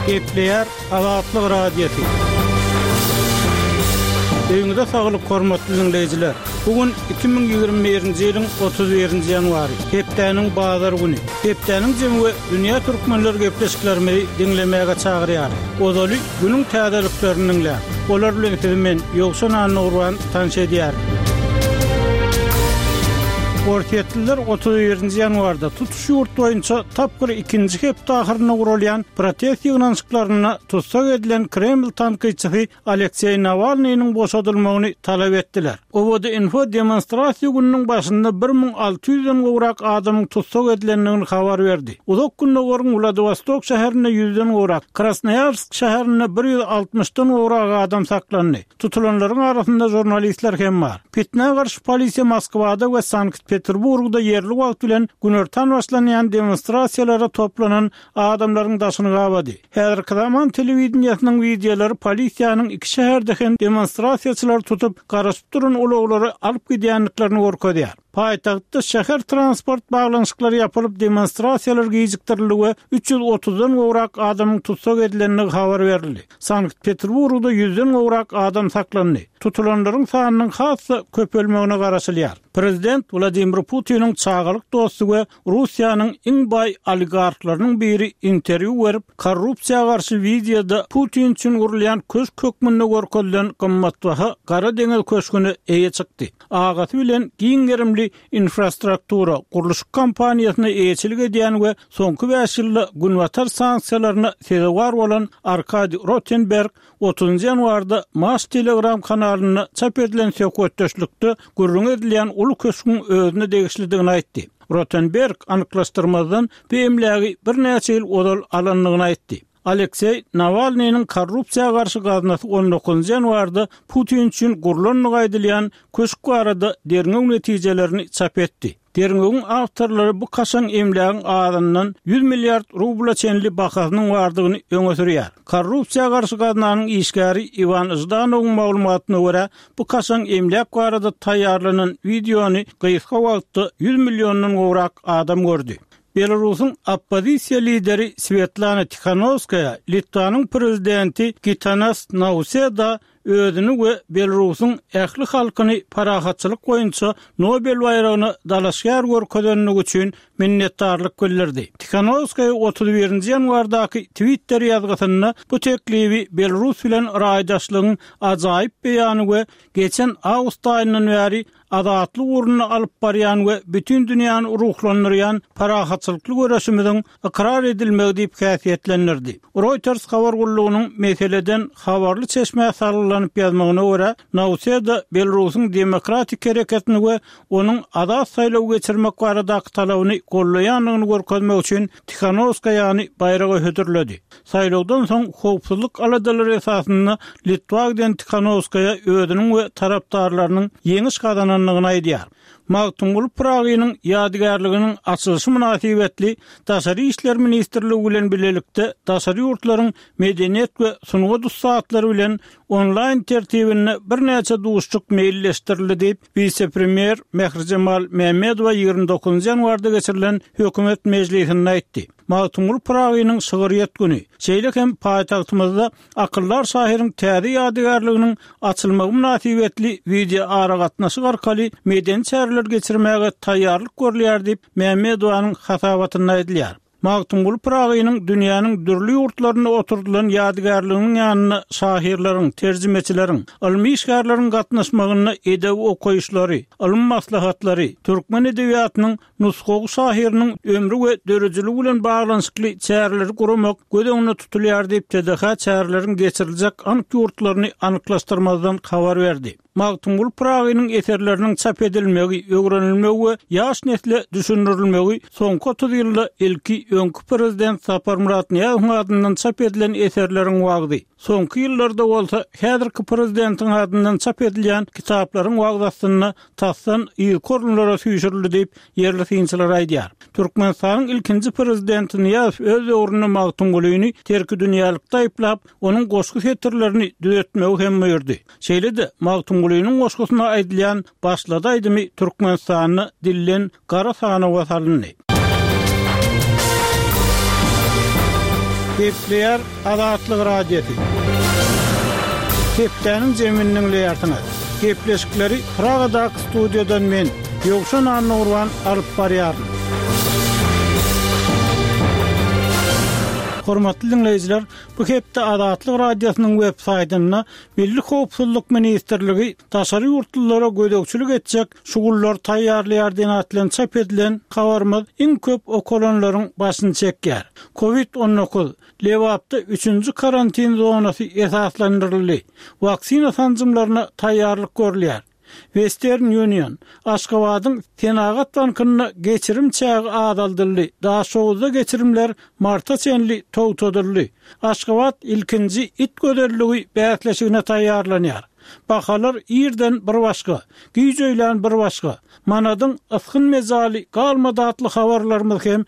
Gepleyer Azatlyk Radiosu. Öňüňizde saglyk hormatly dinleyijiler. Bugün 2021-nji ýylyň 31-nji ýanwary. Hepdeniň bazar güni. Hepdeniň jemgy dünýä türkmenleri gepleşiklerimi dinlemäge çagyrýar. Ozaly günüň täzeliklerini dinlär. Olar bilen men Ýogşan Anurwan tanış edýär. Ortiyetliler 31-nji ýanwarda tutuş ýurt boýunça tapgyr 2-nji hepde ahyryna gurulýan protest ýygnaşyklaryna tutsak edilen Kreml tankyçysy Aleksey Navalnyň boşadylmagyny talap etdiler. Owada info demonstrasiýa gününiň başynda 1600-den gowrak adamyň tutsak edilendigini habar berdi. Uzak günde gorun Vladivostok şäherine 100-den gowrak, Krasnoyarsk şäherine 160-dan gowrak adam saklandy. Tutulanlaryň arasynda jurnalistler hem bar. Pitnä garşy polisiýa Moskwada we Sankt-Peterburgda yerli wagt bilen günörtan başlanýan demonstrasiýalara toplanan adamlaryň daşyny gabady. Häzirki zaman telewizioniýasynyň videolary polisiýanyň iki şäherdeki demonstrasiýaçylar tutup garaşyp duran ulaglary alyp gidýänliklerini görkezýär. Paýtagtda şäher transport baglanyşyklary ýapylyp demonstrasiýalar gijikdirildi. 330-dan gowrak adamyň tutsak edilendigi habar berildi. Sankt-Peterburgda 100-den gowrak adam saklandy. Tutulanlaryň sanynyň hasy köpelmegine garaşylýar. Prezident Vladimir Putin'in çağırlık dostu ve Rusya'nın en bay oligarklarynyň biri interview berip korrupsiýa garşy videoda Putin üçin gurulýan köş kökmünde görkezlen gymmatbaha Gara deňiz köşküni eýe çykdy. Agaty bilen giňgerimli infrastruktura guruluş kampaniýasyna eýeçilik edýän we soňky 5 ýylda günwatar sanksiýalaryna sebäp bolan Arkady Rotenberg 30-njy ýanwarda Mas Telegram kanalyna çap edilen söhbetdeşlikde gurrun edilýän ulu köşküň özüne degişlidigini aýtdy. Rotenberg anyklaşdyrmadan beýimlägi bir näçe ýyl odal alanlygyny aýtdy. Aleksey Navalnyň korrupsiýa garşy gaznasy 19-njy ýanwarda Putin üçin gurulanyň aýdylýan köşk barada derňeň netijelerini çap etdi. Derňeň awtorlary bu kaşan emlägiň adandan 100 milliard rubla çenli bakasynyň bardygyny öňe sürýär. Korrupsiýa garşy gaznanyň işgäri Ivan Zdanowyň maglumatyna görä, bu kaşan emläk barada taýýarlanan videony gyýyska wagtda 100 millionddan gowrak adam gördü. Belarusyň oppozisiýa lideri Svetlana Tikhanovskaya, Litwanyň prezidenti Gitanas Nauseda özüni we Belarusyň ähli halkyny parahatçylyk boýunça Nobel bayragyny dalaşýar görkezdenligi üçin minnetdarlyk bildirdi. Tikhanovskaya 31-nji ýanwardaky Twitter ýazgysyna bu teklibi Belarus bilen raýdaşlygyň ajaýyp beýany we geçen awgust aýyndan bäri adatly uruny alyp barýan we bütün dünýäni ruhlandyrýan parahatçylykly görüşimiň ikrar edilmegi diýip häsiýetlendirdi. Reuters habar gullugynyň meseleden habarly çeşme sarylanyp ýazmagyna görä, Nauseda Belarusyň demokratik hereketini we onuň adat saýlaw geçirmek baradaky talabyny gollaýanlygyny görkezmek üçin Tikhanovskaýany bayraga hötürledi. Saýlawdan soň howpsuzlyk aladalary esasyna Litwa bilen Tikhanovskaya özüniň we tarapdarlarynyň ýeňiş kazananlygyny aýdýar. Magtumul Pragynyň ýadygarlygynyň açylyşı münasibetli Daşary işler ministrligi bilen birlikde daşary ýurtlaryň medeniýet we sunugy dussaatlary bilen onlaýn tertibine bir näçe duşçuk meýilleşdirildi diýip vice-premier Mehrijemal Mehmedowa 29-njy ýanwarda geçirilen hökümet mejlisinde aýtdy. Magtumul Pragynyň şygyryýat güni şeýle hem paýtagtymyzda akyllar şahyryň täze ýadygarlygynyň açylmagy münasibetli video aragatnaşy arkaly medeni çäreler geçirmäge taýýarlyk görülýär diýip Mehmedowanyň hasabatyna aýdylýar. Magtumul Pragynyň dünýäniň dürli ýurtlaryna oturdulan ýadygarlygynyň ýanyna şahirleriň, terjimeçileriň, ilmi işgärleriň gatnaşmagyny edeb okuýuşlary, ilim maslahatlary, türkmen edebiýatynyň nusgagy şahiriniň ömrü we dörejiligi bilen baglanyşykly çäreleri guramak gödeňine tutulýar diýip TDH çäreleriň geçiriljek anyk ýurtlaryny anyklaşdyrmadan habar berdi. Magtumul Pragynyň eserleriniň çap edilmegi, öwrenilmegi we ýaş nesle düşündirilmegi soňky 30 ýylda ilki öňkü prezident Sapar Murat Niýazowyň adyndan çap edilen eserleriň wagty. Soňky ýyllarda bolsa häzirki prezidentiň adyndan çap edilýän kitaplaryň wagdasyna tassan ilk orunlara süýşürildi diýip yerli synçylar aýdýar. Türkmenistanyň ilkinji prezidenti Niýazow öz öwrüne Magtumgulyny terki dünýälykde aýplap, onuň goşky setirlerini düzeltmegi hem buyurdy. Şeýle-de Magtumgulynyň goşgysyna aýdylýan başlady aýdymy Türkmenistanyny dillen Gara sanawa salyndy. Gepleyer Azatlyk radiosu. Keptäniň jeminiň leýartyna. Gepleşikleri Pragada studiodan men Ýogşan Annurwan alyp barýaryn. Hormatly dinleýijiler, bu hepde Azatlyk radiosynyň web saýtyna Milli Howpsuzlyk Ministrligi taşary ýurtlara gödekçilik etjek şugullar taýýarlaýar diýen atlan çap edilen habarymyz iň köp okulanlaryň başyny çekýär. Covid-19 Lewapda 3-nji karantin zonasy esaslandyryldy. Waksina sanjymlaryna taýýarlyk görülýär. Western Union Aşgabatyň Tenagat bankyna geçirim çağı adaldyldy. Daha şowda geçirimler marta çenli togtodurly. Aşgabat ilkinji it göderiligi bäsleşigine taýýarlanýar. Bahalar ýerden bir başga, güýjeýlen bir başga. Manadyň ıskyn mezali galmady atly habarlarymyz hem